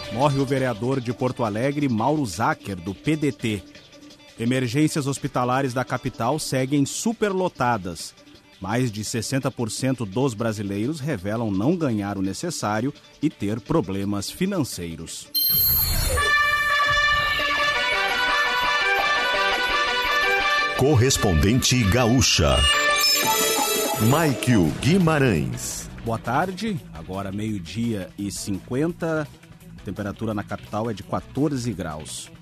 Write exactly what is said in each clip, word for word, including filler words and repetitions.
Morre o vereador de Porto Alegre, Mauro Zacher, do P D T. Emergências hospitalares da capital seguem superlotadas. Mais de sessenta por cento dos brasileiros revelam não ganhar o necessário e ter problemas financeiros. Correspondente Gaúcha, Maikio Guimarães. Boa tarde, agora meio-dia e cinquenta, a temperatura na capital é de quatorze graus.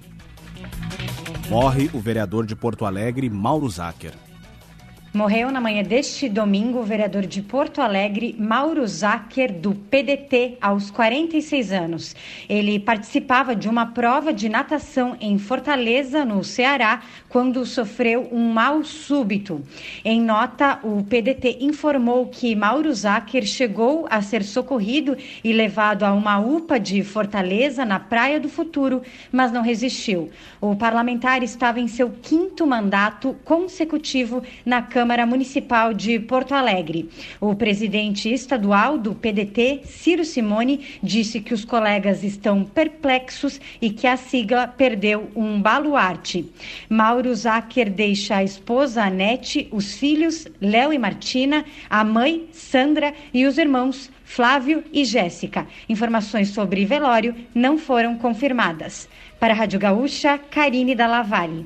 Morre o vereador de Porto Alegre, Mauro Zacher. Morreu na manhã deste domingo o vereador de Porto Alegre, Mauro Zacher, do P D T, aos quarenta e seis anos. Ele participava de uma prova de natação em Fortaleza, no Ceará, quando sofreu um mal súbito. Em nota, o P D T informou que Mauro Zacher chegou a ser socorrido e levado a uma U P A de Fortaleza, na Praia do Futuro, mas não resistiu. O parlamentar estava em seu quinto mandato consecutivo na Câmara Câmara Municipal de Porto Alegre. O presidente estadual do P D T, Ciro Simone, disse que os colegas estão perplexos e que a sigla perdeu um baluarte. Mauro Zacher deixa a esposa Anete, os filhos Léo e Martina, a mãe Sandra e os irmãos Flávio e Jéssica. Informações sobre velório não foram confirmadas. Para a Rádio Gaúcha, Karine Dallavalle.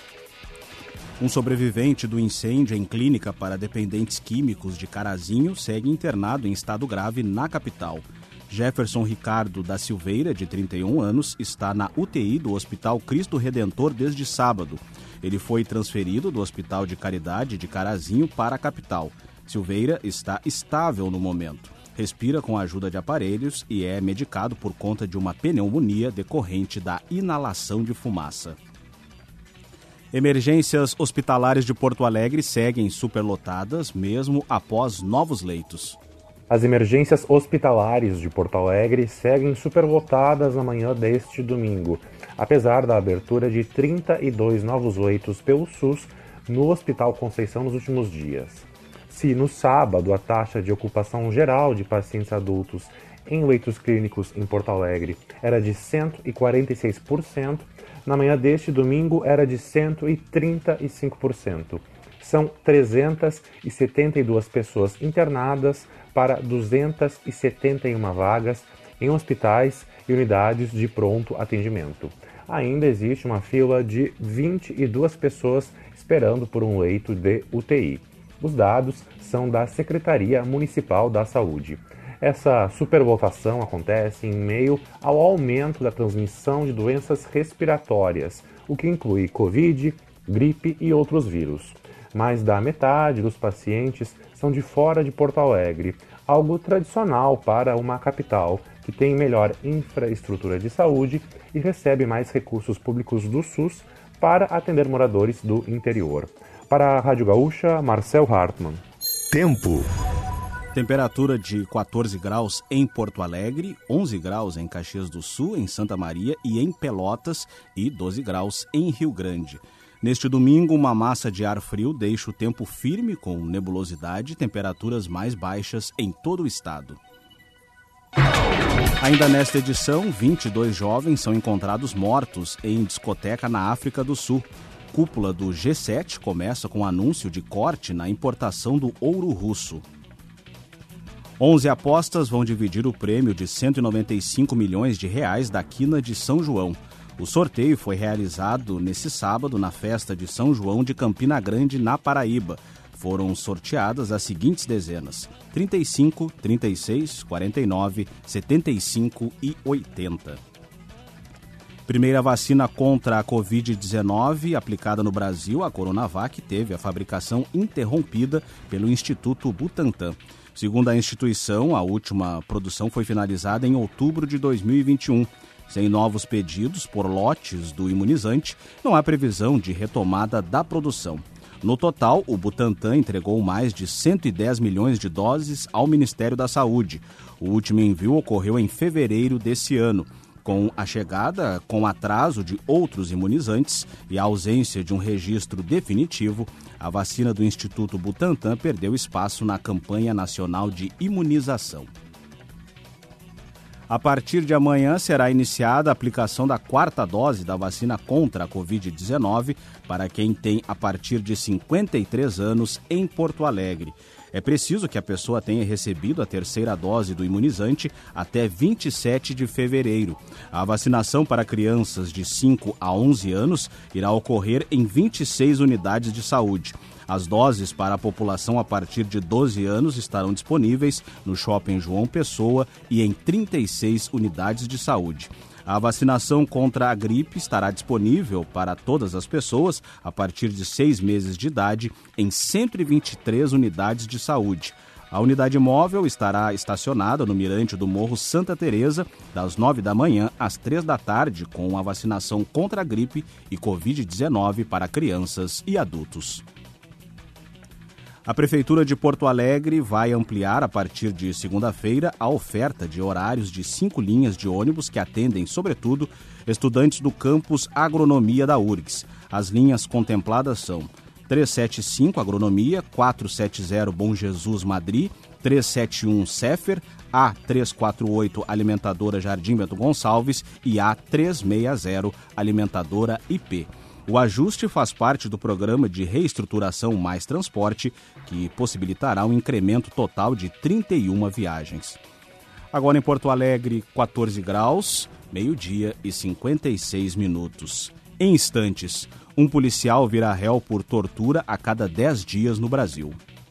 Um sobrevivente do incêndio em clínica para dependentes químicos de Carazinho segue internado em estado grave na capital. Jefferson Ricardo da Silveira, de trinta e um anos, está na U T I do Hospital Cristo Redentor desde sábado. Ele foi transferido do Hospital de Caridade de Carazinho para a capital. Silveira está estável no momento. Respira com a ajuda de aparelhos e é medicado por conta de uma pneumonia decorrente da inalação de fumaça. Emergências hospitalares de Porto Alegre seguem superlotadas, mesmo após novos leitos. As emergências hospitalares de Porto Alegre seguem superlotadas na manhã deste domingo, apesar da abertura de trinta e dois novos leitos pelo SUS no Hospital Conceição nos últimos dias. Se no sábado a taxa de ocupação geral de pacientes adultos em leitos clínicos em Porto Alegre era de cento e quarenta e seis por cento, na manhã deste domingo era de cento e trinta e cinco por cento. São trezentas e setenta e duas pessoas internadas para duzentas e setenta e uma vagas em hospitais e unidades de pronto atendimento. Ainda existe uma fila de vinte e duas pessoas esperando por um leito de U T I. Os dados são da Secretaria Municipal da Saúde. Essa superlotação acontece em meio ao aumento da transmissão de doenças respiratórias, o que inclui Covid, gripe e outros vírus. Mais da metade dos pacientes são de fora de Porto Alegre, algo tradicional para uma capital que tem melhor infraestrutura de saúde e recebe mais recursos públicos do SUS para atender moradores do interior. Para a Rádio Gaúcha, Marcel Hartmann. Tempo. Temperatura de quatorze graus em Porto Alegre, onze graus em Caxias do Sul, em Santa Maria e em Pelotas e doze graus em Rio Grande. Neste domingo, uma massa de ar frio deixa o tempo firme com nebulosidade e temperaturas mais baixas em todo o estado. Ainda nesta edição, vinte e dois jovens são encontrados mortos em discoteca na África do Sul. Cúpula do G sete começa com anúncio de corte na importação do ouro russo. onze apostas vão dividir o prêmio de cento e noventa e cinco milhões de reais da Quina de São João. O sorteio foi realizado nesse sábado na festa de São João de Campina Grande, na Paraíba. Foram sorteadas as seguintes dezenas: trinta e cinco, trinta e seis, quarenta e nove, setenta e cinco e oitenta. Primeira vacina contra a covid dezenove aplicada no Brasil, a Coronavac, teve a fabricação interrompida pelo Instituto Butantan. Segundo a instituição, a última produção foi finalizada em outubro de dois mil e vinte e um. Sem novos pedidos por lotes do imunizante, não há previsão de retomada da produção. No total, o Butantan entregou mais de cento e dez milhões de doses ao Ministério da Saúde. O último envio ocorreu em fevereiro desse ano. Com a chegada, com atraso de outros imunizantes e a ausência de um registro definitivo, a vacina do Instituto Butantan perdeu espaço na campanha nacional de imunização. A partir de amanhã será iniciada a aplicação da quarta dose da vacina contra a covid dezenove para quem tem a partir de cinquenta e três anos em Porto Alegre. É preciso que a pessoa tenha recebido a terceira dose do imunizante até vinte e sete de fevereiro. A vacinação para crianças de cinco a onze anos irá ocorrer em vinte e seis unidades de saúde. As doses para a população a partir de doze anos estarão disponíveis no Shopping João Pessoa e em trinta e seis unidades de saúde. A vacinação contra a gripe estará disponível para todas as pessoas a partir de seis meses de idade em cento e vinte e três unidades de saúde. A unidade móvel estará estacionada no Mirante do Morro Santa Teresa, das nove da manhã às três da tarde, com a vacinação contra a gripe e covid dezenove para crianças e adultos. A Prefeitura de Porto Alegre vai ampliar, a partir de segunda-feira, a oferta de horários de cinco linhas de ônibus que atendem, sobretudo, estudantes do campus Agronomia da U R G S. As linhas contempladas são trezentos e setenta e cinco Agronomia, quatrocentos e setenta Bom Jesus Madri, trezentos e setenta e um Cefer, A trezentos e quarenta e oito Alimentadora Jardim Bento Gonçalves e A trezentos e sessenta Alimentadora I P. O ajuste faz parte do programa de reestruturação Mais Transporte, que possibilitará um incremento total de trinta e uma viagens. Agora em Porto Alegre, quatorze graus, meio-dia e cinquenta e seis minutos. Em instantes, um policial vira réu por tortura a cada dez dias no Brasil.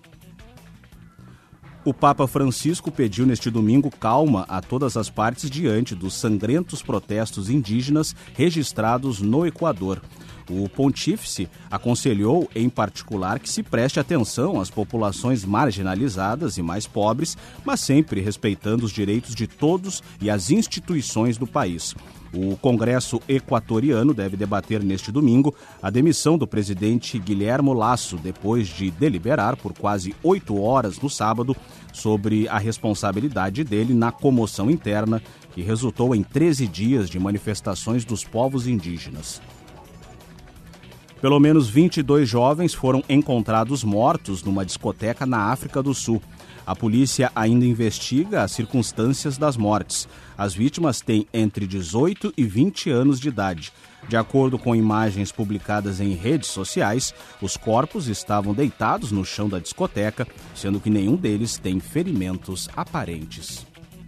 O Papa Francisco pediu neste domingo calma a todas as partes diante dos sangrentos protestos indígenas registrados no Equador. O pontífice aconselhou, em particular, que se preste atenção às populações marginalizadas e mais pobres, mas sempre respeitando os direitos de todos e as instituições do país. O Congresso equatoriano deve debater neste domingo a demissão do presidente Guilherme Lasso, depois de deliberar por quase oito horas no sábado sobre a responsabilidade dele na comoção interna, que resultou em treze dias de manifestações dos povos indígenas. Pelo menos vinte e dois jovens foram encontrados mortos numa discoteca na África do Sul. A polícia ainda investiga as circunstâncias das mortes. As vítimas têm entre dezoito e vinte anos de idade. De acordo com imagens publicadas em redes sociais, os corpos estavam deitados no chão da discoteca, sendo que nenhum deles tem ferimentos aparentes.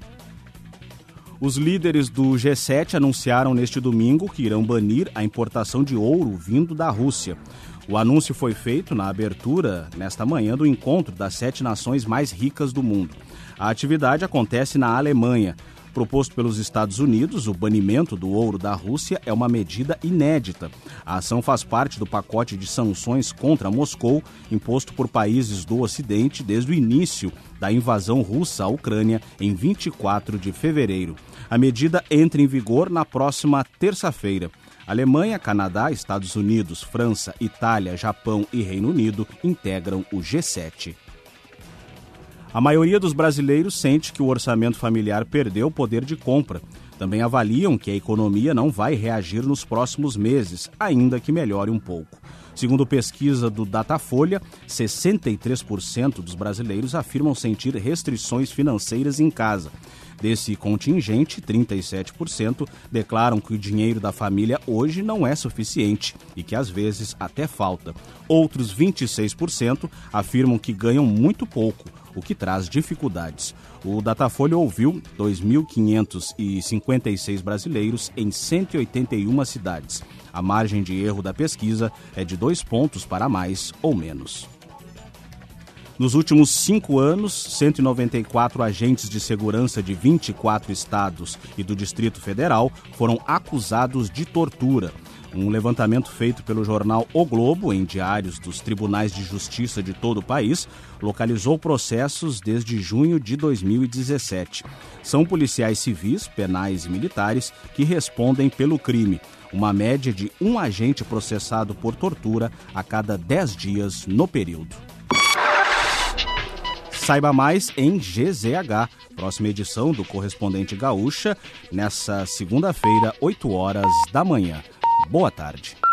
Os líderes do G sete anunciaram neste domingo que irão banir a importação de ouro vindo da Rússia. O anúncio foi feito na abertura, nesta manhã, do encontro das sete nações mais ricas do mundo. A atividade acontece na Alemanha. Proposto pelos Estados Unidos, o banimento do ouro da Rússia é uma medida inédita. A ação faz parte do pacote de sanções contra Moscou, imposto por países do Ocidente desde o início da invasão russa à Ucrânia em vinte e quatro de fevereiro. A medida entra em vigor na próxima terça-feira. Alemanha, Canadá, Estados Unidos, França, Itália, Japão e Reino Unido integram o G sete. A maioria dos brasileiros sente que o orçamento familiar perdeu o poder de compra. Também avaliam que a economia não vai reagir nos próximos meses, ainda que melhore um pouco. Segundo pesquisa do Datafolha, sessenta e três por cento dos brasileiros afirmam sentir restrições financeiras em casa. Desse contingente, trinta e sete por cento declaram que o dinheiro da família hoje não é suficiente e que às vezes até falta. Outros vinte e seis por cento afirmam que ganham muito pouco, o que traz dificuldades. O Datafolha ouviu dois mil quinhentos e cinquenta e seis brasileiros em cento e oitenta e uma cidades. A margem de erro da pesquisa é de dois pontos para mais ou menos. Nos últimos cinco anos, cento e noventa e quatro agentes de segurança de vinte e quatro estados e do Distrito Federal foram acusados de tortura. Um levantamento feito pelo jornal O Globo, em diários dos tribunais de justiça de todo o país, localizou processos desde junho de dois mil e dezessete. São policiais civis, penais e militares que respondem pelo crime. Uma média de um agente processado por tortura a cada dez dias no período. Saiba mais em G Z H, próxima edição do Correspondente Gaúcha, nessa segunda-feira, oito horas da manhã. Boa tarde.